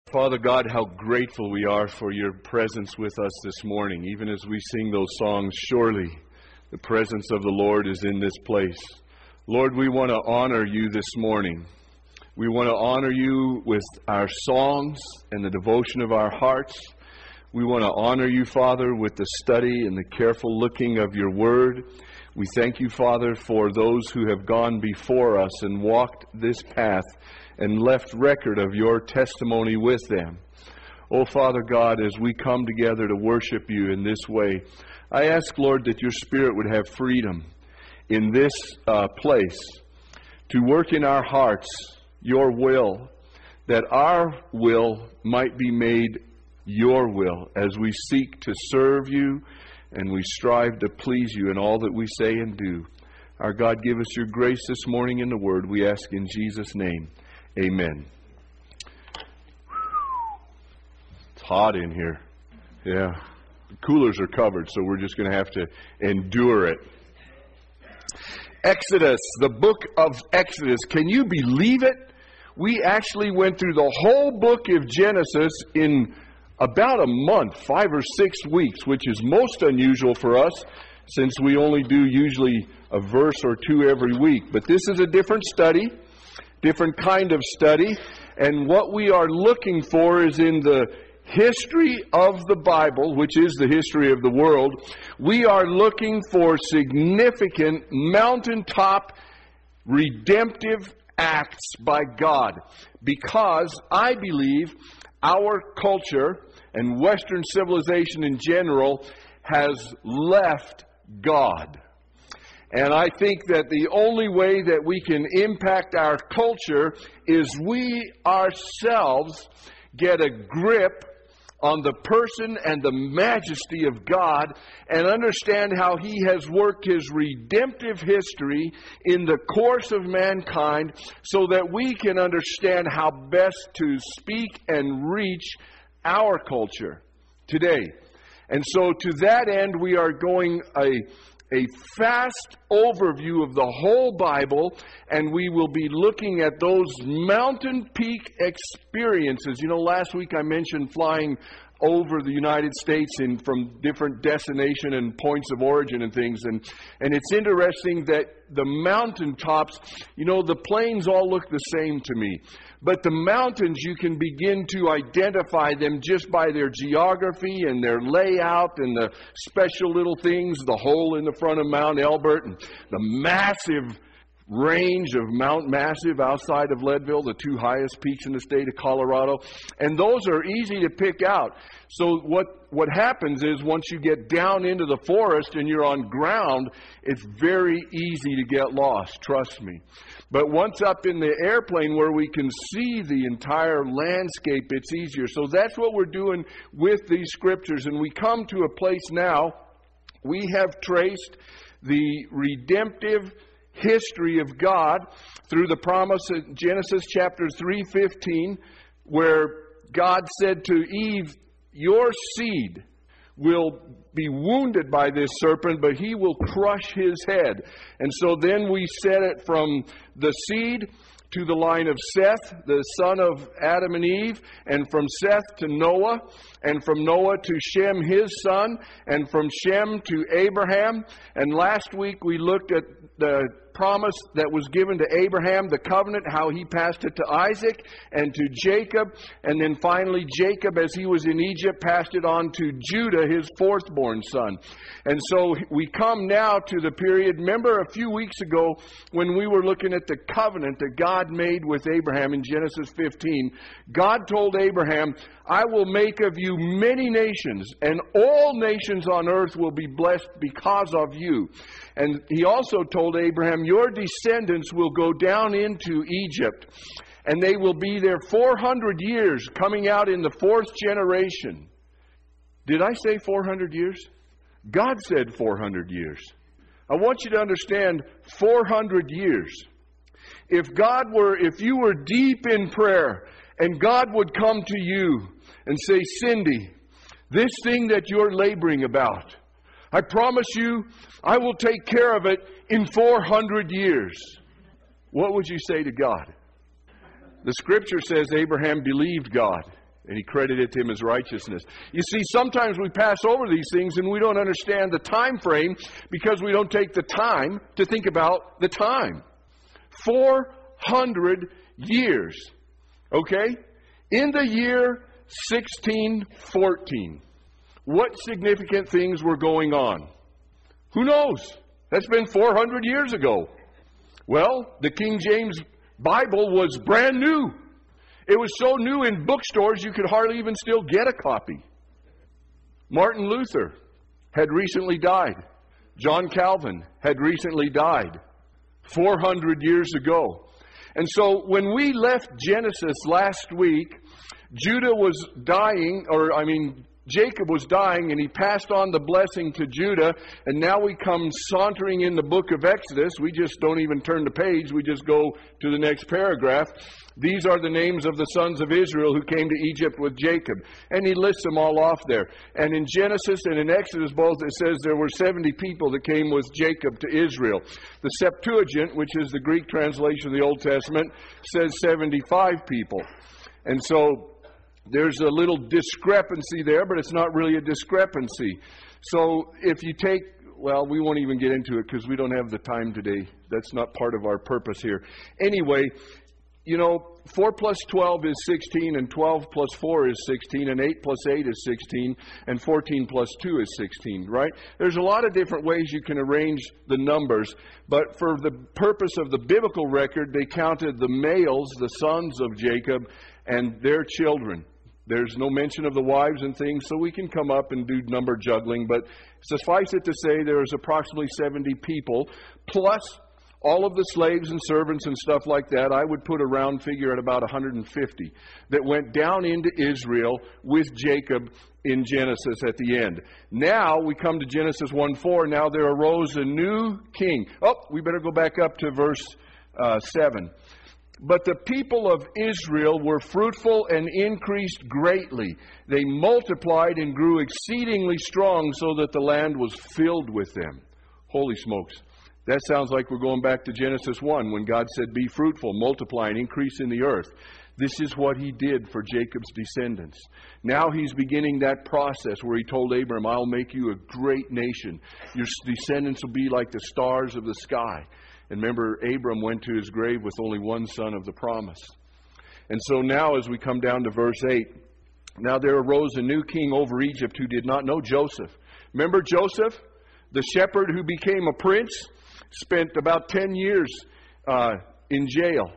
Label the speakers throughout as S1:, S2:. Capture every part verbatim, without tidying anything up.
S1: Father God, how grateful we are for your presence with us this morning. Even as we sing those songs, surely the presence of the Lord is in this place. Lord, we want to honor you this morning. We want to honor you with our songs and the devotion of our hearts. We want to honor you, Father, with the study and the careful looking of your word. We thank you, Father, for those who have gone before us and walked this path and left record of your testimony with them. Oh, Father God, as we come together to worship you in this way, I ask, Lord, that your Spirit would have freedom in this uh, place to work in our hearts your will, that our will might be made your will as we seek to serve you and we strive to please you in all that we say and do. Our God, give us your grace this morning in the word. We ask in Jesus' name. Amen. It's hot in here. Yeah. The coolers are covered, so we're just going to have to endure it. Exodus, the book of Exodus. Can you believe it? We actually went through the whole book of Genesis in about a month, five or six weeks, which is most unusual for us since we only do usually a verse or two every week. But this is a different study. Different kind of study, and what we are looking for is in the history of the Bible, which is the history of the world. We are looking for significant mountaintop redemptive acts by God, because I believe our culture and Western civilization in general has left God. And I think that the only way that we can impact our culture is we ourselves get a grip on the person and the majesty of God and understand how He has worked His redemptive history in the course of mankind so that we can understand how best to speak and reach our culture today. And so to that end, we are going a A fast overview of the whole Bible, and we will be looking at those mountain peak experiences. You know, last week I mentioned flying over the United States and from different destination and points of origin and things. And, and it's interesting that the mountaintops, you know, the plains all look the same to me. But the mountains, you can begin to identify them just by their geography and their layout and the special little things, the hole in the front of Mount Elbert and the massive range of Mount Massive outside of Leadville, the two highest peaks in the state of Colorado. And those are easy to pick out. So what, what happens is once you get down into the forest and you're on ground, it's very easy to get lost, trust me. But once up in the airplane where we can see the entire landscape, it's easier. So that's what we're doing with these scriptures. And we come to a place now, we have traced the redemptive history of God through the promise in Genesis chapter three fifteen, where God said to Eve, your seed will be wounded by this serpent, but he will crush his head. And so then we set it from the seed to the line of Seth, the son of Adam and Eve, and from Seth to Noah, and from Noah to Shem, his son, and from Shem to Abraham. And last week we looked at the promise that was given to Abraham, the covenant, how he passed it to Isaac and to Jacob. And then finally Jacob, as he was in Egypt, passed it on to Judah, his fourth-born son. And so we come now to the period, remember a few weeks ago when we were looking at the covenant that God made with Abraham in Genesis fifteen. God told Abraham, I will make of you many nations, and all nations on earth will be blessed because of you. And he also told Abraham, your descendants will go down into Egypt, and they will be there four hundred years, coming out in the fourth generation. Did I say four hundred years? God said four hundred years. I want you to understand four hundred years. If God were, if you were deep in prayer, and God would come to you and say, Cindy, this thing that you're laboring about, I promise you, I will take care of it in four hundred years. What would you say to God? The scripture says Abraham believed God, and he credited it to him as righteousness. You see, sometimes we pass over these things and we don't understand the time frame because we don't take the time to think about the time. four hundred years. Okay? In the year sixteen fourteen, what significant things were going on? Who knows? That's been four hundred years ago. Well, the King James Bible was brand new. It was so new in bookstores you could hardly even still get a copy. Martin Luther had recently died. John Calvin had recently died four hundred years ago. And so when we left Genesis last week, Judah was dying, or I mean, Jacob was dying, and he passed on the blessing to Judah, and now we come sauntering in the book of Exodus. We just don't even turn the page. We just go to the next paragraph. These are the names of the sons of Israel who came to Egypt with Jacob. And he lists them all off there. And in Genesis and in Exodus both, it says there were seventy people that came with Jacob to Israel. The Septuagint, which is the Greek translation of the Old Testament, says seventy-five people. And so there's a little discrepancy there, but it's not really a discrepancy. So if you take, well, we won't even get into it because we don't have the time today. That's not part of our purpose here. Anyway, you know, four plus twelve is sixteen, and twelve plus four is sixteen, and eight plus eight is sixteen, and fourteen plus two is sixteen, right? There's a lot of different ways you can arrange the numbers, but for the purpose of the biblical record, they counted the males, the sons of Jacob, and their children. There's no mention of the wives and things, so we can come up and do number juggling. But suffice it to say, there is approximately seventy people, plus all of the slaves and servants and stuff like that. I would put a round figure at about one hundred fifty that went down into Israel with Jacob in Genesis at the end. Now we come to Genesis one four. Now there arose a new king. Oh, we better go back up to verse uh, seven. But the people of Israel were fruitful and increased greatly. They multiplied and grew exceedingly strong so that the land was filled with them. Holy smokes. That sounds like we're going back to Genesis one when God said, be fruitful, multiply, and increase in the earth. This is what he did for Jacob's descendants. Now he's beginning that process where he told Abram, I'll make you a great nation. Your descendants will be like the stars of the sky. And remember, Abram went to his grave with only one son of the promise. And so now as we come down to verse eight, now there arose a new king over Egypt who did not know Joseph. Remember Joseph, the shepherd who became a prince, spent about ten years uh, in jail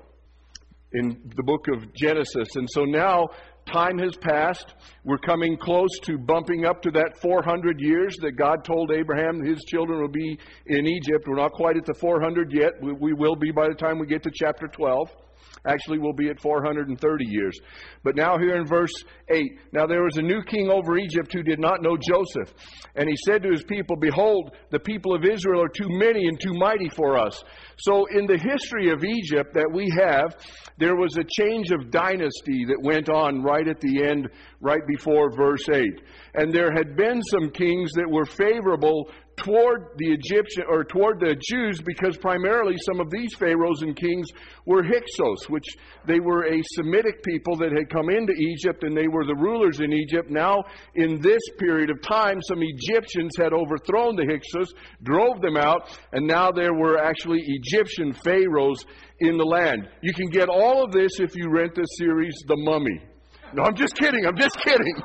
S1: in the book of Genesis. And so now time has passed. We're coming close to bumping up to that four hundred years that God told Abraham his children will be in Egypt. We're not quite at the four hundred yet. We, we will be by the time we get to chapter twelve. Actually, we'll be at four hundred thirty years. But now here in verse eight, now there was a new king over Egypt who did not know Joseph. And he said to his people, behold, the people of Israel are too many and too mighty for us. So in the history of Egypt that we have, there was a change of dynasty that went on right at the end, right before verse eight. And there had been some kings that were favorable toward the Egyptian or toward the Jews, because primarily some of these pharaohs and kings were Hyksos, which they were a Semitic people that had come into Egypt, and they were the rulers in Egypt. Now, in this period of time, some Egyptians had overthrown the Hyksos, drove them out, and now there were actually Egyptian pharaohs in the land. You can get all of this if you rent the series The Mummy. No, I'm just kidding. I'm just kidding.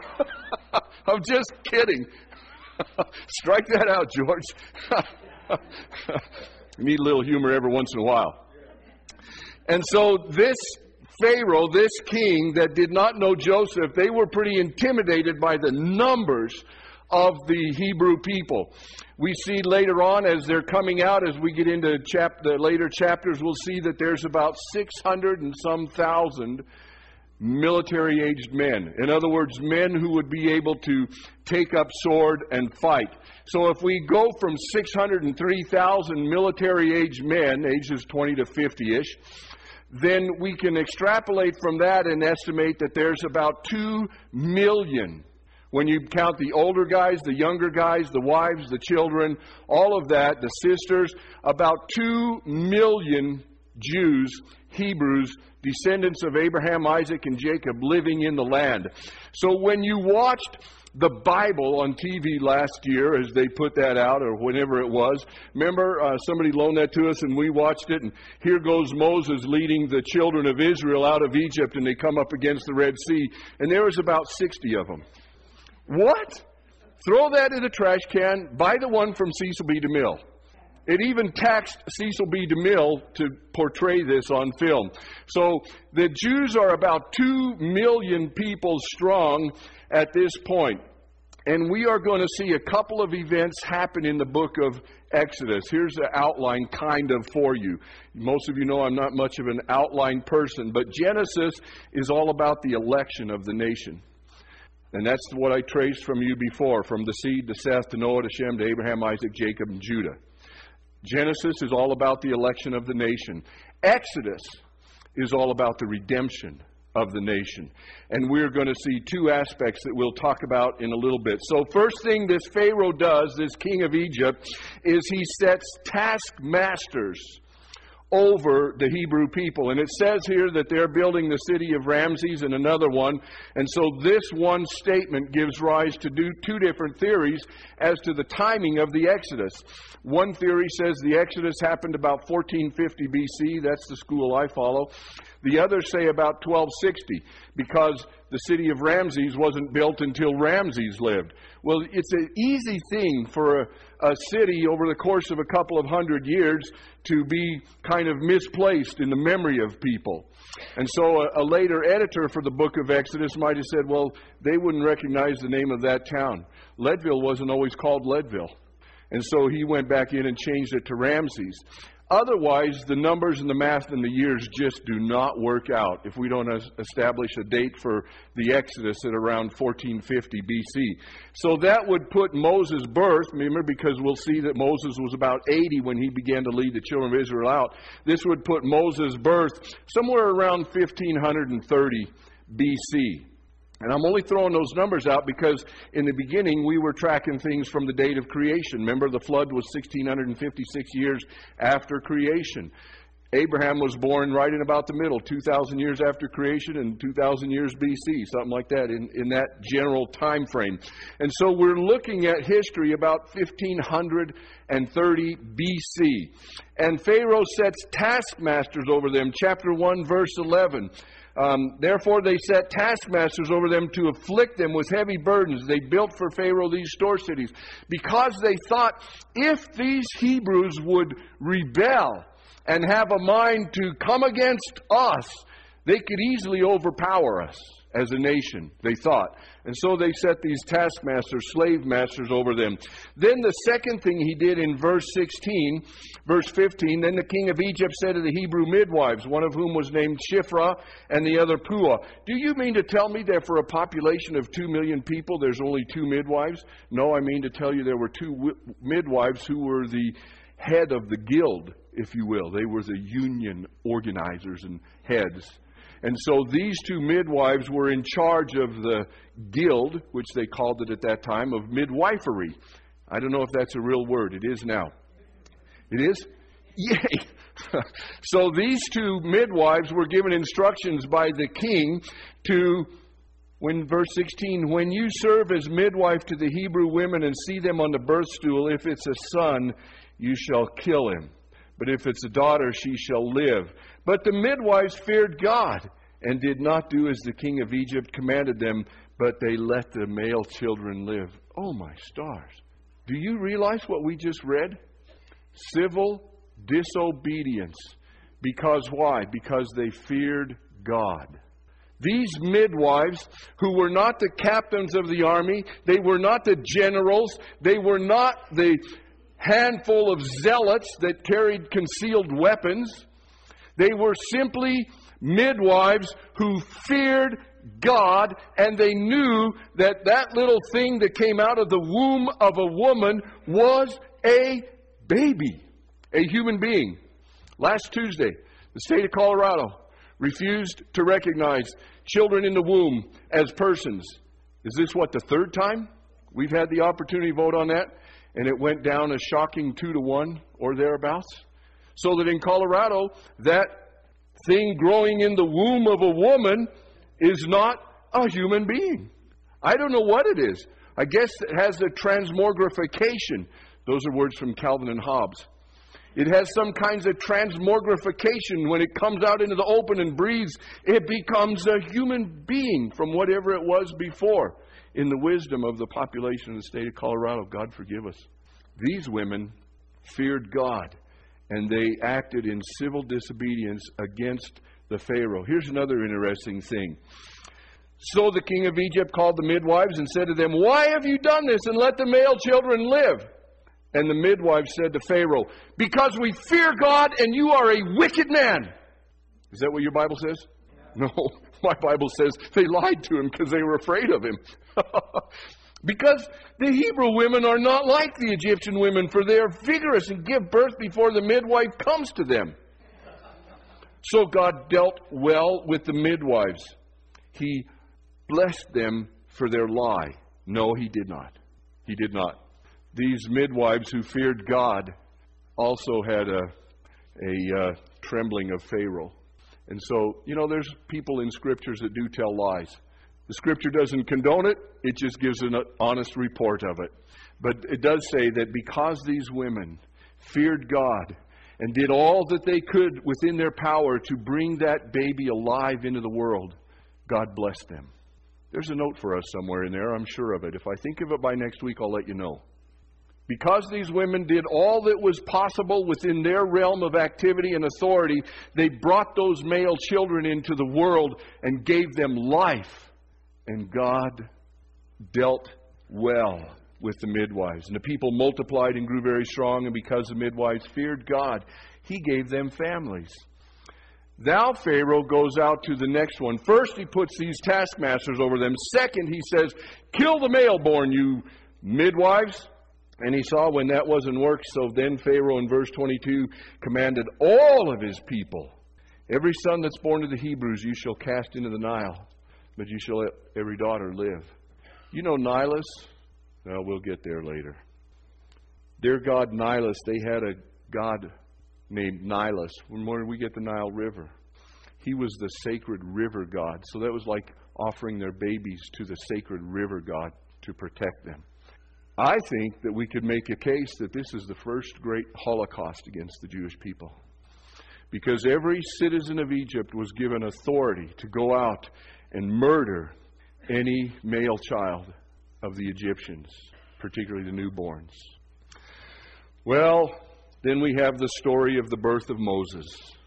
S1: I'm just kidding. Strike that out, George. You need a little humor every once in a while. And so this Pharaoh, this king that did not know Joseph, they were pretty intimidated by the numbers of the Hebrew people. We see later on as they're coming out, as we get into chap- the later chapters, we'll see that there's about six hundred and some thousand military-aged men. In other words, men who would be able to take up sword and fight. So if we go from six hundred three thousand military-aged men, ages twenty to fifty-ish, then we can extrapolate from that and estimate that there's about two million. When you count the older guys, the younger guys, the wives, the children, all of that, the sisters, about two million Jews, Hebrews, descendants of Abraham, Isaac, and Jacob living in the land. So when you watched the Bible on T V last year, as they put that out, or whenever it was, remember uh, somebody loaned that to us and we watched it, and here goes Moses leading the children of Israel out of Egypt, and they come up against the Red Sea, and there was about sixty of them. What? Throw that in the trash can, buy the one from Cecil B. DeMille. It even taxed Cecil B. DeMille to portray this on film. So the Jews are about two million people strong at this point. And we are going to see a couple of events happen in the book of Exodus. Here's the outline kind of for you. Most of you know I'm not much of an outline person, but Genesis is all about the election of the nation. And that's what I traced from you before, from the seed to Seth, to Noah, to Shem, to Abraham, Isaac, Jacob, and Judah. Genesis is all about the election of the nation. Exodus is all about the redemption of the nation. And we're going to see two aspects that we'll talk about in a little bit. So first thing this Pharaoh does, this king of Egypt, is he sets taskmasters over the Hebrew people. And it says here that they're building the city of Ramses and another one. And so this one statement gives rise to do two different theories as to the timing of the Exodus. One theory says the Exodus happened about fourteen fifty B C. That's the school I follow. The others say about twelve sixty, because the city of Ramses wasn't built until Ramses lived. Well, it's an easy thing for a, a city over the course of a couple of hundred years to be kind of misplaced in the memory of people. And so a, a later editor for the book of Exodus might have said, well, they wouldn't recognize the name of that town. Leadville wasn't always called Leadville. And so he went back in and changed it to Ramses. Otherwise, the numbers and the math and the years just do not work out if we don't establish a date for the Exodus at around fourteen fifty B C. So that would put Moses' birth, remember, because we'll see that Moses was about eighty when he began to lead the children of Israel out. This would put Moses' birth somewhere around fifteen thirty B C. And I'm only throwing those numbers out because in the beginning we were tracking things from the date of creation. Remember, the flood was sixteen fifty-six years after creation. Abraham was born right in about the middle, two thousand years after creation and two thousand years B C, something like that, in, in that general time frame. And so we're looking at history about fifteen thirty B C. And Pharaoh sets taskmasters over them. Chapter one, verse eleven. Um, Therefore they set taskmasters over them to afflict them with heavy burdens. They built for Pharaoh these store cities, because they thought if these Hebrews would rebel and have a mind to come against us, they could easily overpower us as a nation, they thought. And so they set these taskmasters, slave masters over them. Then the second thing he did in verse sixteen, verse fifteen, then the king of Egypt said to the Hebrew midwives, one of whom was named Shiphrah and the other Puah, do you mean to tell me that for a population of two million people, there's only two midwives? No, I mean to tell you there were two w- midwives who were the head of the guild, if you will. They were the union organizers and heads. And so these two midwives were in charge of the guild, which they called it at that time, of midwifery. I don't know if that's a real word. It is now. It is? Yay! So these two midwives were given instructions by the king to, when verse sixteen, when you serve as midwife to the Hebrew women and see them on the birth stool, if it's a son, you shall kill him. But if it's a daughter, she shall live. But the midwives feared God and did not do as the king of Egypt commanded them, but they let the male children live. Oh, my stars. Do you realize what we just read? Civil disobedience. Because why? Because they feared God. These midwives, who were not the captains of the army, they were not the generals, they were not the handful of zealots that carried concealed weapons. They were simply midwives who feared God, and they knew that that little thing that came out of the womb of a woman was a baby, a human being. Last Tuesday, the state of Colorado refused to recognize children in the womb as persons. Is this, what, the third time we've had the opportunity to vote on that? And it went down a shocking two to one or thereabouts. So that in Colorado, that thing growing in the womb of a woman is not a human being. I don't know what it is. I guess it has a transmogrification. Those are words from Calvin and Hobbes. It has some kinds of transmogrification. When it comes out into the open and breathes, it becomes a human being from whatever it was before. In the wisdom of the population of the state of Colorado, God forgive us. These women feared God, and they acted in civil disobedience against the Pharaoh. Here's another interesting thing. So the king of Egypt called the midwives and said to them, "Why have you done this, and let the male children live?" And the midwives said to Pharaoh, "Because we fear God, and you are a wicked man." Is that what your Bible says? No, my Bible says they lied to him because they were afraid of him. Because the Hebrew women are not like the Egyptian women, for they are vigorous and give birth before the midwife comes to them. So God dealt well with the midwives. He blessed them for their lie. No, he did not. He did not. These midwives who feared God also had a, a uh, trembling of Pharaoh. And so, you know, there's people in Scriptures that do tell lies. The Scripture doesn't condone it. It just gives an honest report of it. But it does say that because these women feared God and did all that they could within their power to bring that baby alive into the world, God blessed them. There's a note for us somewhere in there, I'm sure of it. If I think of it by next week, I'll let you know. Because these women did all that was possible within their realm of activity and authority, they brought those male children into the world and gave them life. And God dealt well with the midwives. And the people multiplied and grew very strong, and because the midwives feared God, He gave them families. Thou, Pharaoh, goes out to the next one. First, he puts these taskmasters over them. Second, he says, "Kill the male born, you midwives." And he saw when that wasn't work, so then Pharaoh in verse twenty-two commanded all of his people, "Every son that's born to the Hebrews you shall cast into the Nile, but you shall let every daughter live." You know Nilus? Well, we'll get there later. Their god Nilus, they had a god named Nilus. Where did we get the Nile River? He was the sacred river god. So that was like offering their babies to the sacred river god to protect them. I think that we could make a case that this is the first great Holocaust against the Jewish people. Because every citizen of Egypt was given authority to go out and murder any male child of the Egyptians, particularly the newborns. Well, then we have the story of the birth of Moses.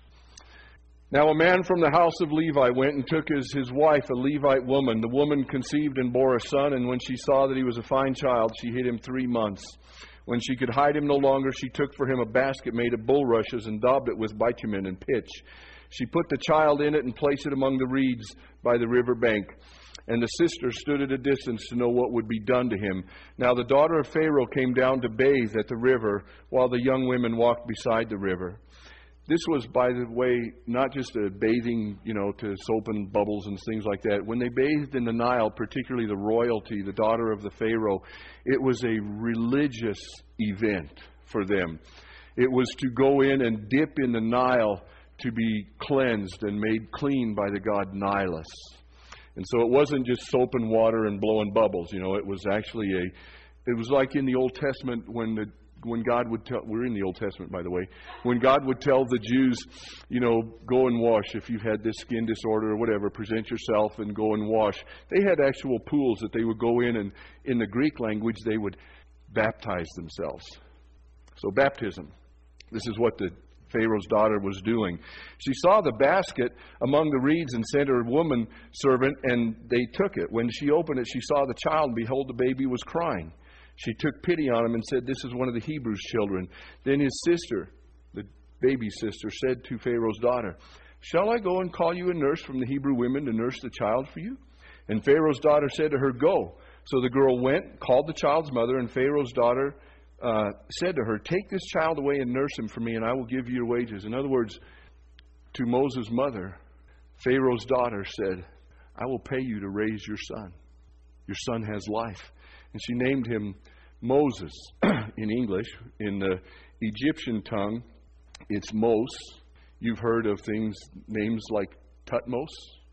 S1: Now a man from the house of Levi went and took as his wife a Levite woman. The woman conceived and bore a son, and when she saw that he was a fine child, she hid him three months. When she could hide him no longer, she took for him a basket made of bulrushes and daubed it with bitumen and pitch. She put the child in it and placed it among the reeds by the river bank. And the sister stood at a distance to know what would be done to him. Now the daughter of Pharaoh came down to bathe at the river, while the young women walked beside the river. This was, by the way, not just a bathing, you know, to soap and bubbles and things like that. When they bathed in the Nile, particularly the royalty, the daughter of the Pharaoh, it was a religious event for them. It was to go in and dip in the Nile to be cleansed and made clean by the god Nilus. And so it wasn't just soap and water and blowing bubbles. You know, it was actually a, it was like in the Old Testament when the When God would tell, we're in the Old Testament, by the way, when God would tell the Jews, you know, go and wash. If you've had this skin disorder or whatever, present yourself and go and wash. They had actual pools that they would go in, and in the Greek language, they would baptize themselves. So baptism. This is what the Pharaoh's daughter was doing. She saw the basket among the reeds and sent her woman servant, and they took it. When she opened it, she saw the child, and behold, the baby was crying. She took pity on him and said, "This is one of the Hebrews' children." Then his sister, the baby's sister, said to Pharaoh's daughter, "Shall I go and call you a nurse from the Hebrew women to nurse the child for you?" And Pharaoh's daughter said to her, "Go." So the girl went, called the child's mother, and Pharaoh's daughter uh, said to her, "Take this child away and nurse him for me, and I will give you your wages." In other words, to Moses' mother, Pharaoh's daughter said, "I will pay you to raise your son. Your son has life." And she named him Moses in English. In the Egyptian tongue, it's Mos. You've heard of things, names like Tutmos.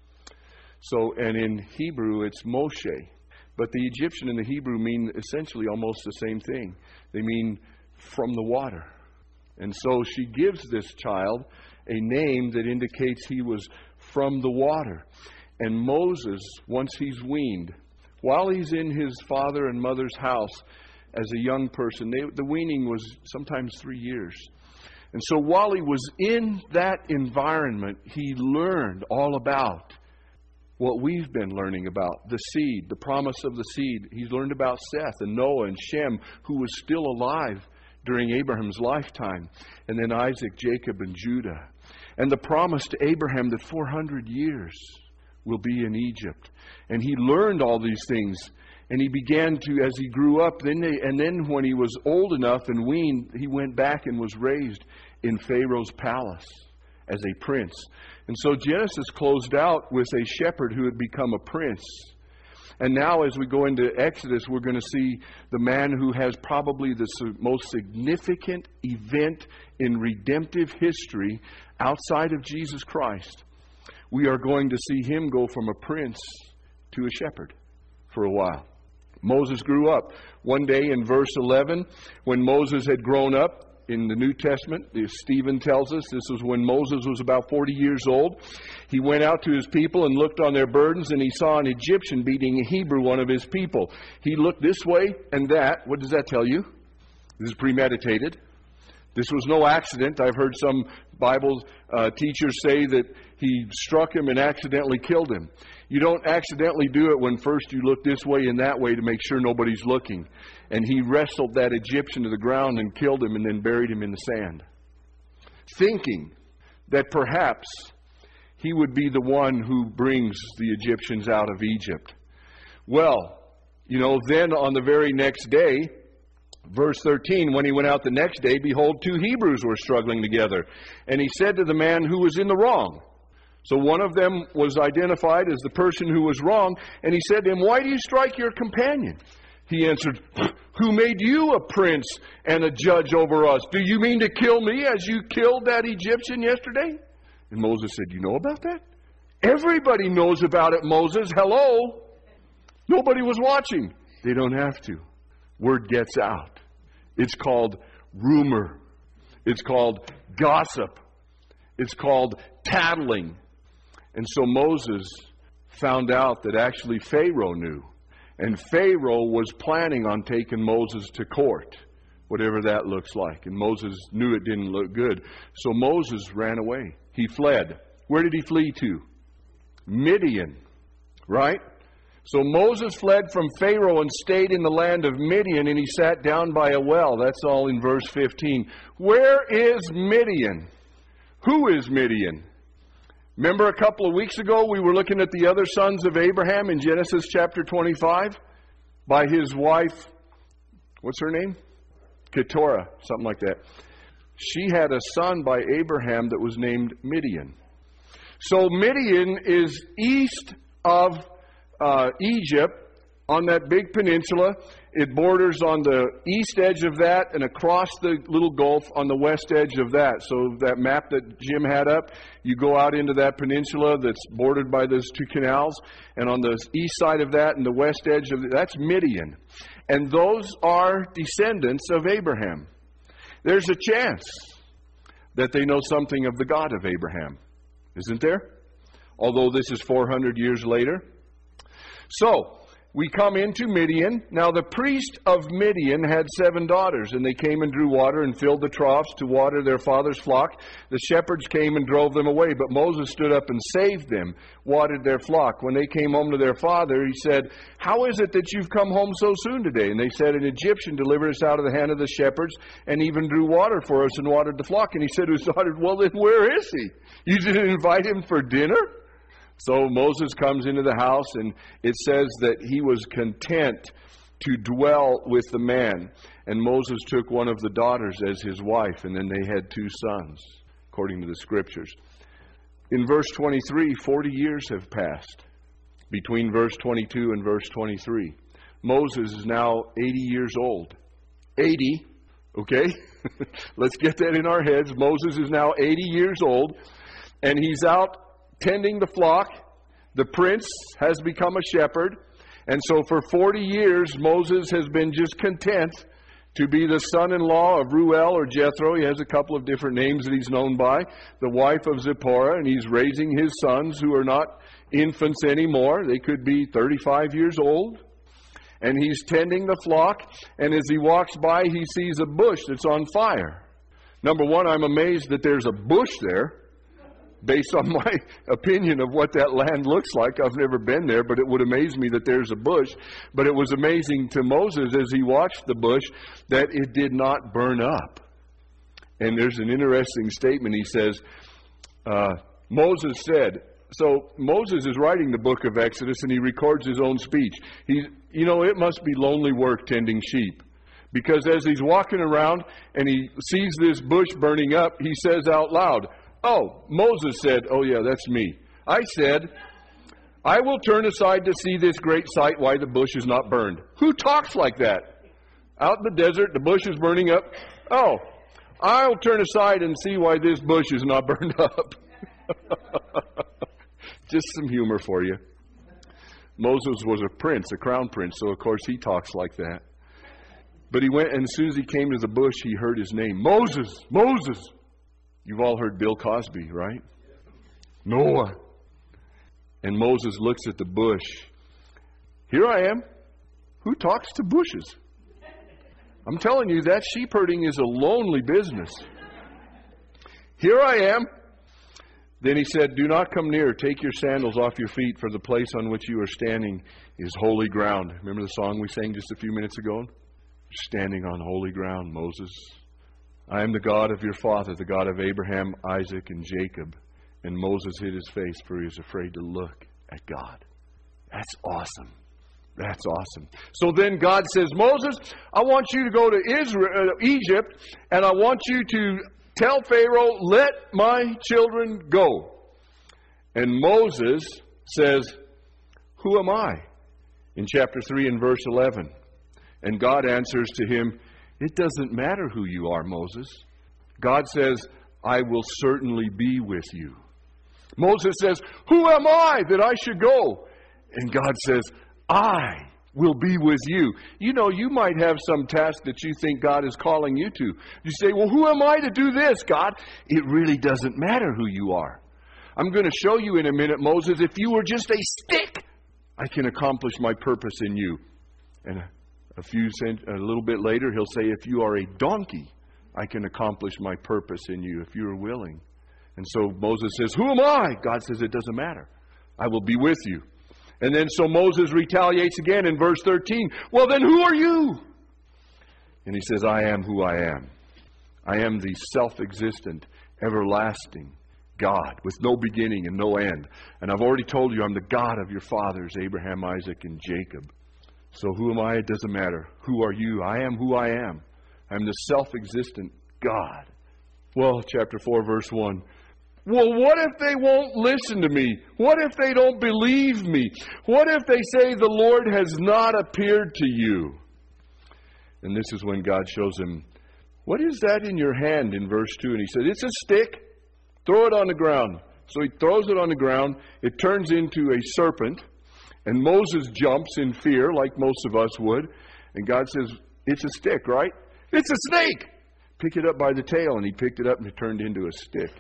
S1: So, and in Hebrew, it's Moshe. But the Egyptian and the Hebrew mean essentially almost the same thing. They mean from the water. And so she gives this child a name that indicates he was from the water. And Moses, once he's weaned, while he's in his father and mother's house as a young person, they, the weaning was sometimes three years. And so while he was in that environment, he learned all about what we've been learning about, the seed, the promise of the seed. He's learned about Seth and Noah and Shem, who was still alive during Abraham's lifetime. And then Isaac, Jacob, and Judah. And the promise to Abraham that four hundred years will be in Egypt. And he learned all these things. And he began to, as he grew up, then they, and then when he was old enough and weaned, he went back and was raised in Pharaoh's palace as a prince. And so Genesis closed out with a shepherd who had become a prince. And now as we go into Exodus, we're going to see the man who has probably the most significant event in redemptive history outside of Jesus Christ. We are going to see him go from a prince to a shepherd for a while. Moses grew up. One day in verse eleven, when Moses had grown up, in the New Testament, Stephen tells us this was when Moses was about forty years old. He went out to his people and looked on their burdens, and he saw an Egyptian beating a Hebrew, one of his people. He looked this way and that. What does that tell you? This is premeditated. This was no accident. I've heard some Bible uh, teachers say that he struck him and accidentally killed him. You don't accidentally do it when first you look this way and that way to make sure nobody's looking. And he wrestled that Egyptian to the ground and killed him and then buried him in the sand, thinking that perhaps he would be the one who brings the Egyptians out of Egypt. Well, you know, then on the very next day, verse thirteen, when he went out the next day, behold, two Hebrews were struggling together. And he said to the man who was in the wrong. So one of them was identified as the person who was wrong. And he said to him, why do you strike your companion? He answered, who made you a prince and a judge over us? Do you mean to kill me as you killed that Egyptian yesterday? And Moses said, you know about that? Everybody knows about it, Moses. Hello? Nobody was watching. They don't have to. Word gets out. It's called rumor. It's called gossip. It's called tattling. And so Moses found out that actually Pharaoh knew. And Pharaoh was planning on taking Moses to court, whatever that looks like. And Moses knew it didn't look good. So Moses ran away. He fled. Where did he flee to? Midian, right? So Moses fled from Pharaoh and stayed in the land of Midian, and he sat down by a well. That's all in verse fifteen. Where is Midian? Who is Midian? Remember a couple of weeks ago we were looking at the other sons of Abraham in Genesis chapter twenty-five? By his wife, what's her name? Keturah, something like that. She had a son by Abraham that was named Midian. So Midian is east of uh, Egypt on that big peninsula. It borders on the east edge of that and across the little gulf on the west edge of that. So that map that Jim had up, you go out into that peninsula that's bordered by those two canals. And on the east side of that and the west edge of it, that's Midian. And those are descendants of Abraham. There's a chance that they know something of the God of Abraham, isn't there? Although this is four hundred years later. So, we come into Midian. Now the priest of Midian had seven daughters, and they came and drew water and filled the troughs to water their father's flock. The shepherds came and drove them away, but Moses stood up and saved them, watered their flock. When they came home to their father, he said, how is it that you've come home so soon today? And they said, an Egyptian delivered us out of the hand of the shepherds and even drew water for us and watered the flock. And he said to his daughter, well then where is he? You didn't invite him for dinner? So Moses comes into the house, and it says that he was content to dwell with the man. And Moses took one of the daughters as his wife, and then they had two sons, according to the Scriptures. In verse twenty-three, forty years have passed between verse twenty-two and verse twenty-three. Moses is now eighty years old. eighty, okay? Let's get that in our heads. Moses is now eighty years old, and he's out tending the flock. The prince has become a shepherd. And so for forty years, Moses has been just content to be the son-in-law of Reuel or Jethro. He has a couple of different names that he's known by. The wife of Zipporah, and he's raising his sons who are not infants anymore. They could be thirty-five years old. And he's tending the flock, and as he walks by, he sees a bush that's on fire. Number one, I'm amazed that there's a bush there, based on my opinion of what that land looks like. I've never been there, but it would amaze me that there's a bush. But it was amazing to Moses as he watched the bush that it did not burn up. And there's an interesting statement. He says, uh, Moses said, so Moses is writing the book of Exodus, and he records his own speech. He's, you know, it must be lonely work tending sheep. Because as he's walking around and he sees this bush burning up, he says out loud, oh, Moses said, oh yeah, that's me. I said, I will turn aside to see this great sight, why the bush is not burned. Who talks like that? Out in the desert, the bush is burning up. Oh, I'll turn aside and see why this bush is not burned up. Just some humor for you. Moses was a prince, a crown prince, so of course he talks like that. But he went, and as soon as he came to the bush, he heard his name. Moses, Moses. You've all heard Bill Cosby, right? Noah. And Moses looks at the bush. Here I am. Who talks to bushes? I'm telling you, that sheep herding is a lonely business. Here I am. Then he said, do not come near. Take your sandals off your feet, for the place on which you are standing is holy ground. Remember the song we sang just a few minutes ago? Standing on holy ground, Moses. I am the God of your father, the God of Abraham, Isaac, and Jacob. And Moses hid his face, for he was afraid to look at God. That's awesome. That's awesome. So then God says, Moses, I want you to go to Israel, uh, Egypt, and I want you to tell Pharaoh, let my children go. And Moses says, who am I? In chapter three and verse eleven. And God answers to him, it doesn't matter who you are, Moses. God says, I will certainly be with you. Moses says, who am I that I should go? And God says, I will be with you. You know, you might have some task that you think God is calling you to. You say, well, who am I to do this, God? It really doesn't matter who you are. I'm going to show you in a minute, Moses, if you were just a stick, I can accomplish my purpose in you. And a few cent- a little bit later, he'll say, if you are a donkey, I can accomplish my purpose in you if you are willing. And so Moses says, who am I? God says, it doesn't matter. I will be with you. And then so Moses retaliates again in verse thirteen. Well, then who are you? And he says, I am who I am. I am the self-existent, everlasting God with no beginning and no end. And I've already told you I'm the God of your fathers, Abraham, Isaac, and Jacob. So who am I? It doesn't matter. Who are you? I am who I am. I'm the self-existent God. Well, chapter four, verse one. Well, what if they won't listen to me? What if they don't believe me? What if they say the Lord has not appeared to you? And this is when God shows him, what is that in your hand in verse two? And he said, it's a stick. Throw it on the ground. So he throws it on the ground. It turns into a serpent. And Moses jumps in fear like most of us would. And God says, it's a stick, right? It's a snake. Pick it up by the tail. And he picked it up and it turned into a stick.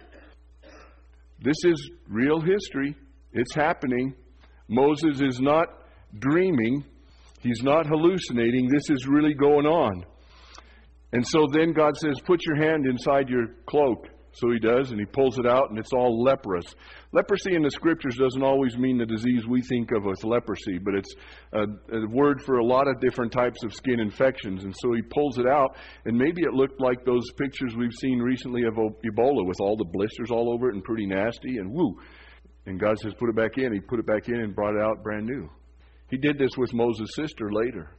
S1: This is real history. It's happening. Moses is not dreaming. He's not hallucinating. This is really going on. And so then God says, put your hand inside your cloak. So he does, and he pulls it out, and it's all leprous. Leprosy in the Scriptures doesn't always mean the disease we think of as leprosy, but it's a, a word for a lot of different types of skin infections. And so he pulls it out, and maybe it looked like those pictures we've seen recently of Ebola with all the blisters all over it and pretty nasty, and woo. And God says, put it back in. He put it back in and brought it out brand new. He did this with Moses' sister later.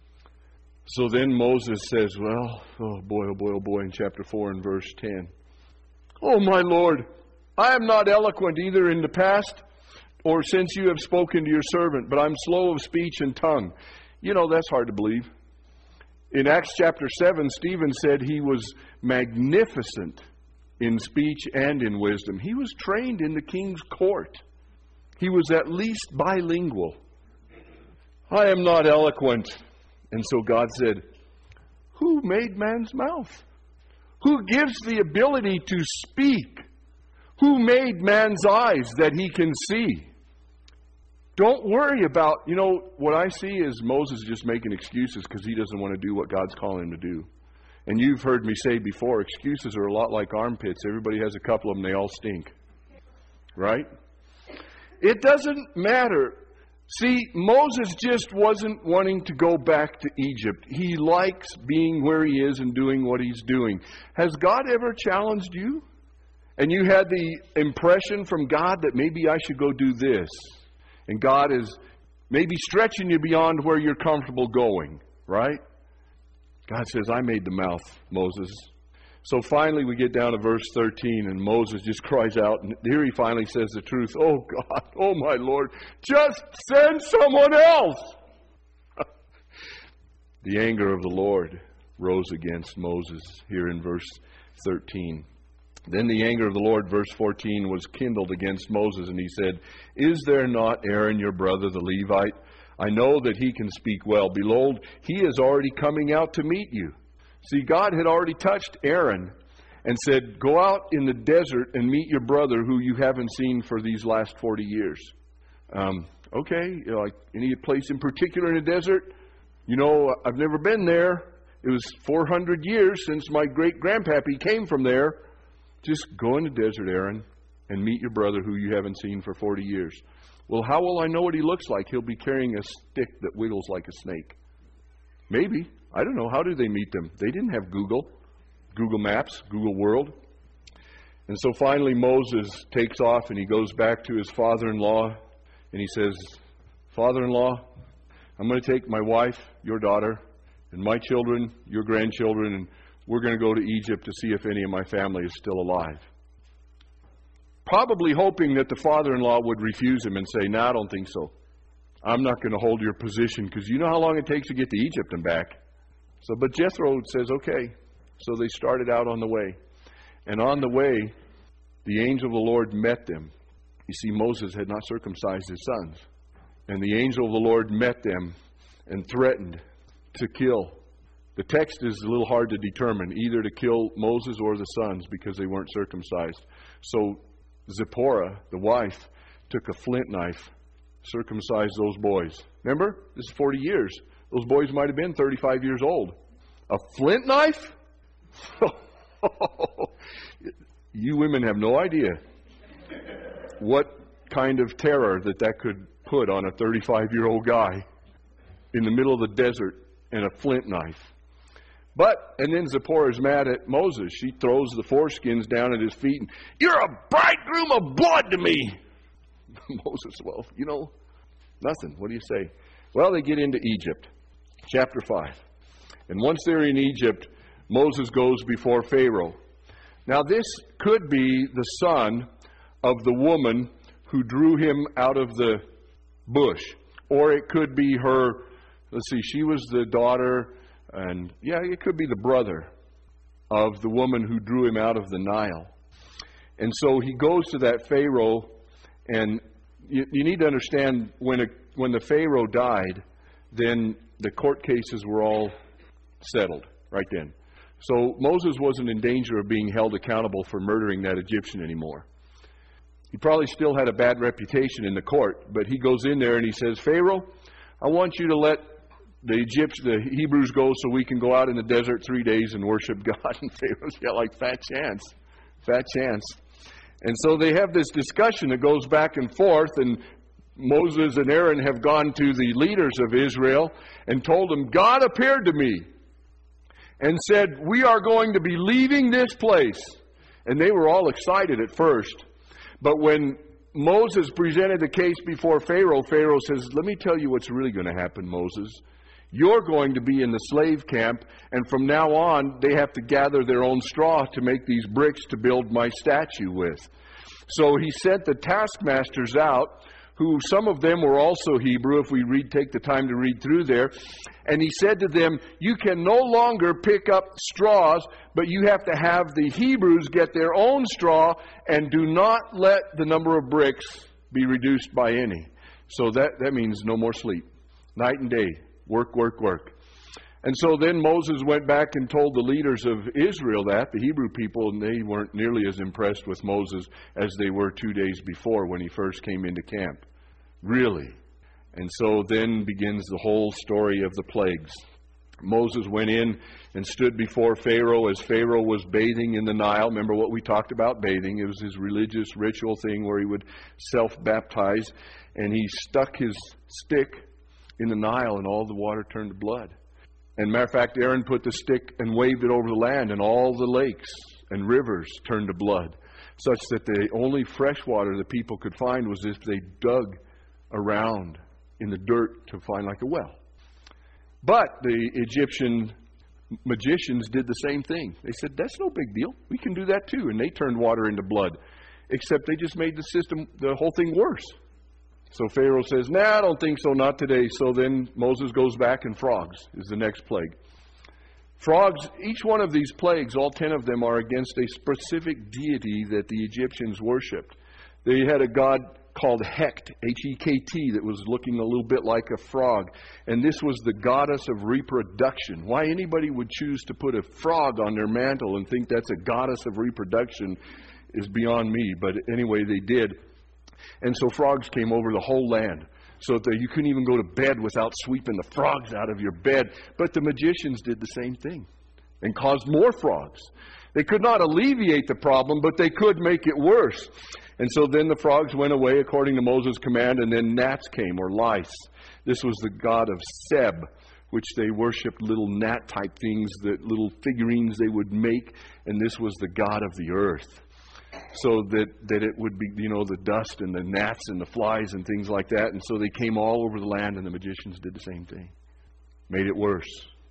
S1: So then Moses says, well, oh boy, oh boy, oh boy, in chapter four and verse ten. Oh, my Lord, I am not eloquent either in the past or since you have spoken to your servant, but I'm slow of speech and tongue. You know, that's hard to believe. In Acts chapter seven, Stephen said he was magnificent in speech and in wisdom. He was trained in the king's court. He was at least bilingual. I am not eloquent. And so God said, who made man's mouth? Who gives the ability to speak? Who made man's eyes that he can see? Don't worry about, you know, what I see is Moses just making excuses because he doesn't want to do what God's calling him to do. And you've heard me say before, excuses are a lot like armpits. Everybody has a couple of them, they all stink. Right? It doesn't matter. See, Moses just wasn't wanting to go back to Egypt. He likes being where he is and doing what he's doing. Has God ever challenged you? And you had the impression from God that maybe I should go do this. And God is maybe stretching you beyond where you're comfortable going, right? God says, I made the mouth, Moses. So finally we get down to verse thirteen, and Moses just cries out, and here he finally says the truth. Oh God, oh my Lord, just send someone else. The anger of the Lord rose against Moses here in verse thirteen. Then the anger of the Lord, verse fourteen, was kindled against Moses, and he said, Is there not Aaron your brother, the Levite? I know that he can speak well. Behold, he is already coming out to meet you. See, God had already touched Aaron and said, Go out in the desert and meet your brother who you haven't seen for these last forty years. Um, okay, you know, like any place in particular in the desert? You know, I've never been there. It was four hundred years since my great-grandpappy came from there. Just go in the desert, Aaron, and meet your brother who you haven't seen for forty years. Well, how will I know what he looks like? He'll be carrying a stick that wiggles like a snake. Maybe. I don't know. How do they meet them? They didn't have Google, Google Maps, Google World. And so finally Moses takes off and he goes back to his father-in-law and he says, Father-in-law, I'm going to take my wife, your daughter, and my children, your grandchildren, and we're going to go to Egypt to see if any of my family is still alive. Probably hoping that the father-in-law would refuse him and say, no, I don't think so. I'm not going to hold your position because you know how long it takes to get to Egypt and back. So, but Jethro says, okay. So they started out on the way. And on the way, the angel of the Lord met them. You see, Moses had not circumcised his sons. And the angel of the Lord met them and threatened to kill. The text is a little hard to determine, either to kill Moses or the sons because they weren't circumcised. So Zipporah, the wife, took a flint knife, circumcised those boys. Remember? This is forty years. Those boys might have been thirty-five years old. A flint knife? You women have no idea what kind of terror that that could put on a thirty-five-year-old guy in the middle of the desert and a flint knife. But, and then Zipporah is mad at Moses. She throws the foreskins down at his feet. And, you're a bridegroom of blood to me. Moses, well, you know, nothing. What do you say? Well, they get into Egypt. Chapter five. And once they're in Egypt, Moses goes before Pharaoh. Now, this could be the son of the woman who drew him out of the bush. Or it could be her, let's see, she was the daughter... And, yeah, it could be the brother of the woman who drew him out of the Nile. And so he goes to that Pharaoh, and you, you need to understand, when a, when the Pharaoh died, then the court cases were all settled right then. So Moses wasn't in danger of being held accountable for murdering that Egyptian anymore. He probably still had a bad reputation in the court, but he goes in there and he says, Pharaoh, I want you to let the Egyptians, the Hebrews go so we can go out in the desert three days and worship God. And Pharaoh's got like, fat chance, fat chance. And so they have this discussion that goes back and forth, and Moses and Aaron have gone to the leaders of Israel and told them, God appeared to me and said, we are going to be leaving this place. And they were all excited at first. But when Moses presented the case before Pharaoh, Pharaoh says, let me tell you what's really going to happen, Moses. You're going to be in the slave camp, and from now on, they have to gather their own straw to make these bricks to build my statue with. So he sent the taskmasters out who some of them were also Hebrew, if we read, take the time to read through there. And he said to them, you can no longer pick up straws, but you have to have the Hebrews get their own straw, and do not let the number of bricks be reduced by any. So that, that means no more sleep. Night and day. Work, work, work. And so then Moses went back and told the leaders of Israel that, the Hebrew people, and they weren't nearly as impressed with Moses as they were two days before when he first came into camp. Really. And so then begins the whole story of the plagues. Moses went in and stood before Pharaoh as Pharaoh was bathing in the Nile. Remember what we talked about bathing? It was his religious ritual thing where he would self-baptize. And he stuck his stick in the Nile and all the water turned to blood. And matter of fact, Aaron put the stick and waved it over the land, and all the lakes and rivers turned to blood, such that the only fresh water the people could find was if they dug around in the dirt to find like a well. But the Egyptian magicians did the same thing. They said, that's no big deal. We can do that too. And they turned water into blood, except they just made the system, the whole thing worse. So Pharaoh says, nah, I don't think so, not today. So then Moses goes back, and frogs is the next plague. Frogs, each one of these plagues, all ten of them, are against a specific deity that the Egyptians worshipped. They had a god called Hekt, H E K T, that was looking a little bit like a frog. And this was the goddess of reproduction. Why anybody would choose to put a frog on their mantle and think that's a goddess of reproduction is beyond me. But anyway, they did. And so frogs came over the whole land, so that you couldn't even go to bed without sweeping the frogs out of your bed. But the magicians did the same thing and caused more frogs. They could not alleviate the problem, but they could make it worse. And so then the frogs went away according to Moses' command, and then gnats came, or lice. This was the god of Seb, which they worshipped, little gnat-type things, the little figurines they would make, and this was the god of the earth. So that, that it would be, you know, the dust and the gnats and the flies and things like that. And so they came all over the land, and the magicians did the same thing. Made it worse.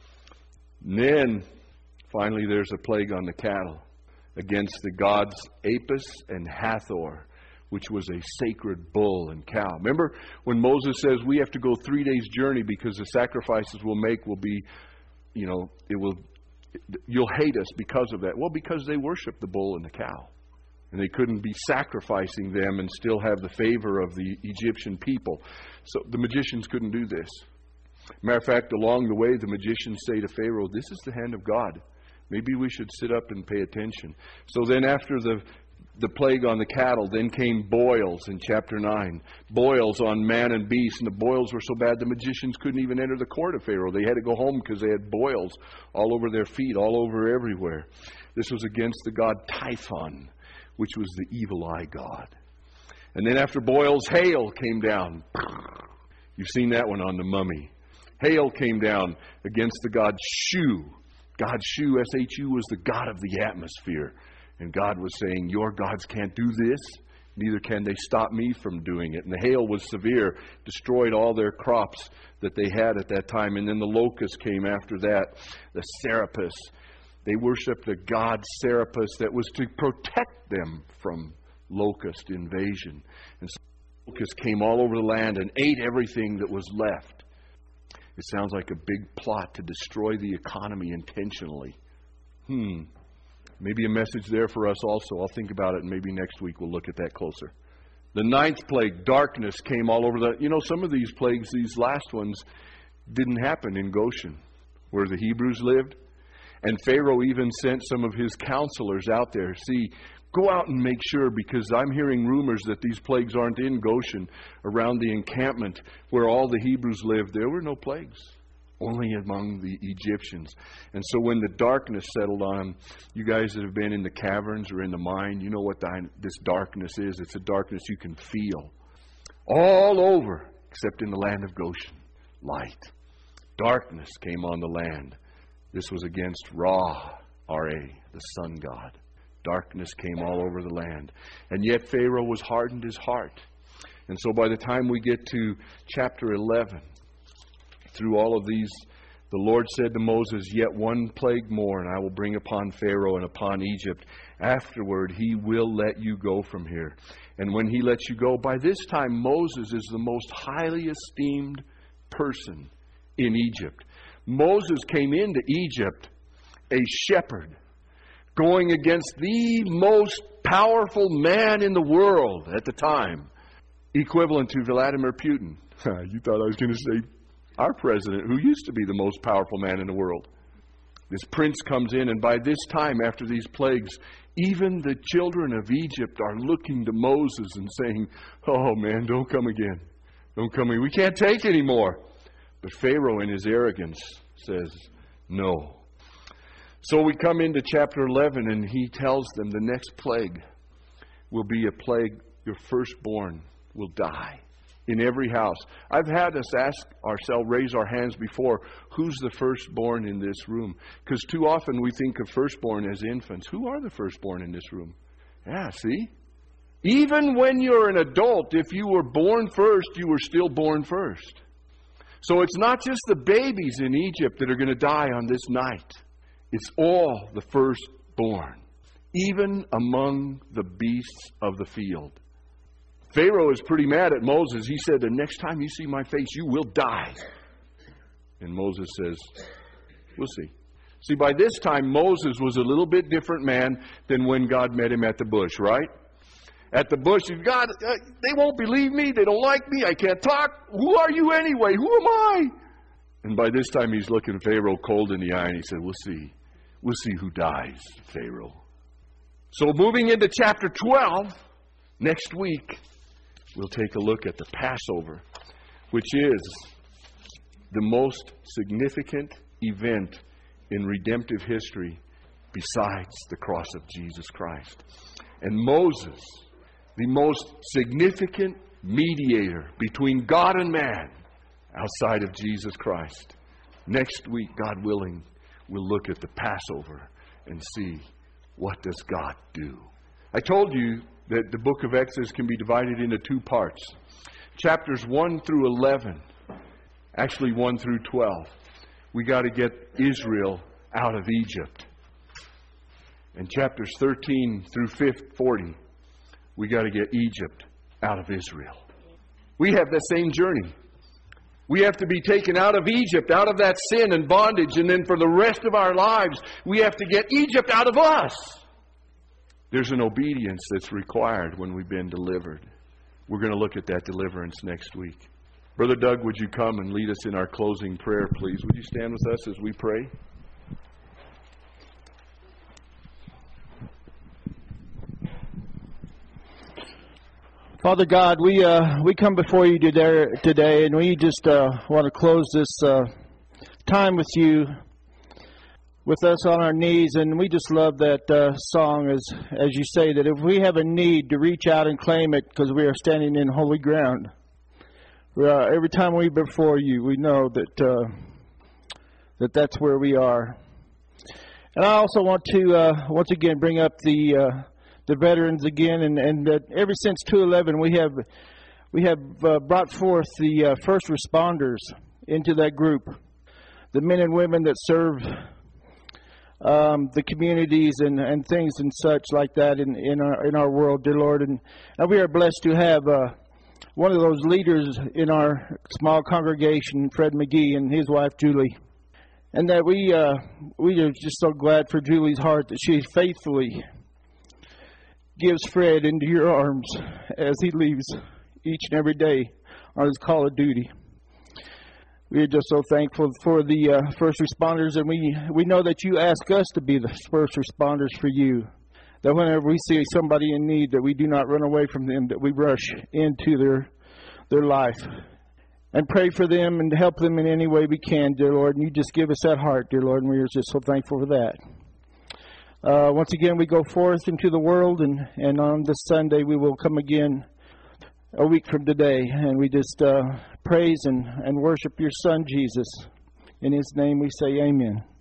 S1: And then, finally, there's a plague on the cattle against the gods Apis and Hathor, which was a sacred bull and cow. Remember when Moses says we have to go three days' journey because the sacrifices we'll make will be, you know, it will, you'll hate us because of that. Well, because they worship the bull and the cow. And they couldn't be sacrificing them and still have the favor of the Egyptian people. So the magicians couldn't do this. Matter of fact, along the way, the magicians say to Pharaoh, this is the hand of God. Maybe we should sit up and pay attention. So then after the, the plague on the cattle, then came boils in chapter nine. Boils on man and beast. And the boils were so bad the magicians couldn't even enter the court of Pharaoh. They had to go home because they had boils all over their feet, all over everywhere. This was against the god Typhon, which was the evil eye god. And then after boils, hail came down. You've seen that one on the mummy. Hail came down against the god Shu. God Shu, S H U, was the god of the atmosphere. And God was saying, your gods can't do this, neither can they stop me from doing it. And the hail was severe, destroyed all their crops that they had at that time. And then the locusts came after that, the Serapis. They worshipped a god Serapis that was to protect them from locust invasion. And so locusts came all over the land and ate everything that was left. It sounds like a big plot to destroy the economy intentionally. Hmm. Maybe a message there for us also. I'll think about it, and maybe next week we'll look at that closer. The ninth plague, darkness, came all over the... You know, some of these plagues, these last ones, didn't happen in Goshen, where the Hebrews lived. And Pharaoh even sent some of his counselors out there. See, go out and make sure, because I'm hearing rumors that these plagues aren't in Goshen. Around the encampment where all the Hebrews lived, there were no plagues, only among the Egyptians. And so when the darkness settled on them, you guys that have been in the caverns or in the mine, you know what the, this darkness is. It's a darkness you can feel all over, except in the land of Goshen. Light. Darkness came on the land. This was against Ra, R A, the sun god. Darkness came all over the land. And yet Pharaoh was hardened his heart. And so by the time we get to chapter eleven, through all of these, The Lord said to Moses, "Yet one plague more, and I will bring upon Pharaoh and upon Egypt. Afterward, he will let you go from here." And when he lets you go, by this time Moses is the most highly esteemed person in Egypt. Moses came into Egypt a shepherd, going against the most powerful man in the world at the time, equivalent to Vladimir Putin. You thought I was going to say our president, who used to be the most powerful man in the world. This prince comes in, and by this time, after these plagues, even the children of Egypt are looking to Moses and saying, "Oh man, don't come again. Don't come again. We can't take any more." But Pharaoh, in his arrogance, says, "No." So we come into chapter eleven, and he tells them the next plague will be a plague, your firstborn will die in every house. I've had us ask ourselves, raise our hands before, who's the firstborn in this room? Because too often we think of firstborn as infants. Who are the firstborn in this room? Yeah, see? Even when you're an adult, if you were born first, you were still born first. So it's not just the babies in Egypt that are going to die on this night. It's all the firstborn, even among the beasts of the field. Pharaoh is pretty mad at Moses. He said, "The next time you see my face, you will die." And Moses says, "We'll see." See, by this time, Moses was a little bit different man than when God met him at the bush, right? At the bush, God, uh, they won't believe me. They don't like me. I can't talk. Who are you anyway? Who am I? And by this time, he's looking Pharaoh cold in the eye, and he said, "We'll see. We'll see who dies, Pharaoh." So moving into chapter twelve, next week, we'll take a look at the Passover, which is the most significant event in redemptive history besides the cross of Jesus Christ. And Moses, the most significant mediator between God and man outside of Jesus Christ. Next week, God willing, we'll look at the Passover and see, what does God do? I told you that the book of Exodus can be divided into two parts. Chapters one through eleven, actually one through twelve. We got to get Israel out of Egypt. And chapters thirteen through forty, we got to get Egypt out of Israel. We have that same journey. We have to be taken out of Egypt, out of that sin and bondage, and then for the rest of our lives, we have to get Egypt out of us. There's an obedience that's required when we've been delivered. We're going to look at that deliverance next week. Brother Doug, would you come and lead us in our closing prayer, please? Would you stand with us as we pray?
S2: Father God, we uh, we come before you today, today and we just uh, want to close this uh, time with you, with us on our knees. And we just love that uh, song, as as you say, that if we have a need, to reach out and claim it, because we are standing in holy ground. Uh, every time we're before you, we know that uh, that that's where we are. And I also want to uh, once again bring up the uh, the veterans again, and and uh, ever since two eleven, we have we have uh, brought forth the uh, first responders into that group, the men and women that serve um, the communities and, and things and such like that in in our in our world, dear Lord, and, and we are blessed to have uh, one of those leaders in our small congregation, Fred McGee, and his wife Julie, and that we uh, we are just so glad for Julie's heart that she faithfully gives Fred into your arms as he leaves each and every day on his call of duty. We are just so thankful for the uh, first responders, and we, we know that you ask us to be the first responders for you, that whenever we see somebody in need, that we do not run away from them, that we rush into their their life and pray for them and help them in any way we can, dear Lord. And you just give us that heart, dear Lord, and we are just so thankful for that. Uh, once again, we go forth into the world, and, and on this Sunday we will come again a week from today, and we just uh, praise and, and worship your Son, Jesus. In his name we say amen.